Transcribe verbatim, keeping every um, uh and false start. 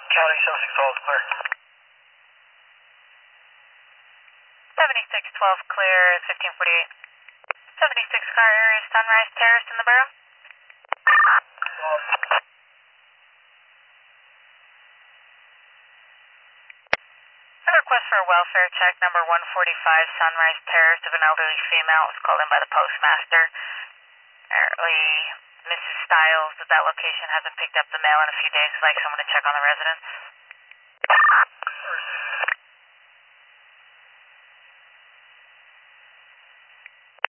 County seven six twelve clear. seventy-six twelve clear, fifteen forty-eight. seventy-six car area, Sunrise Terrace in the borough. twelve. A request for a welfare check number one forty-five, Sunrise Terrace, of an elderly female. It was called in by the postmaster. Apparently, Missus Stiles at that location hasn't picked up the mail in a few days. Would like someone to check on the residence.